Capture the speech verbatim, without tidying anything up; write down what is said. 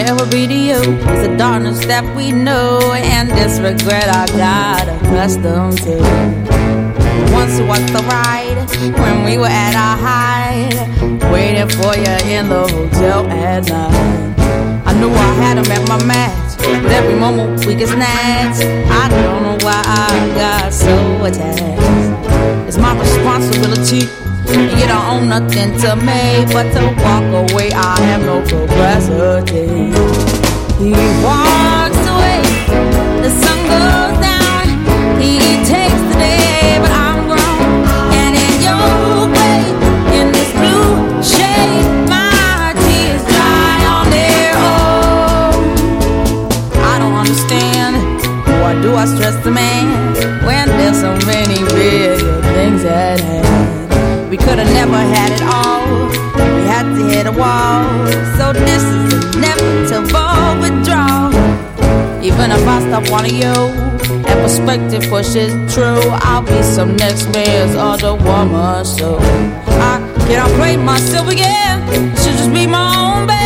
Ever be to you is the darkness that we know, and this regret I got accustomed to. Once was the ride when we were at our height, waiting for you in the hotel at night. I knew I had him at my match, but every moment we get snatched. I don't know why I got so attached. It's my responsibility, and you don't own nothing to me but to walk away. I have no capacity. He walks away, the sun goes down. He takes the day, but I'm grown. And in your way, in this blue shade, my tears dry on their own. I don't understand, why do I stress the man when there's so many real things at hand? We could've never had it all, we had to hit a wall. So this is inevitable withdrawal. Even if I stop wanting you, and perspective pushes true, I'll be some next man's other woman. So I cannot play myself again, should just be my own baby.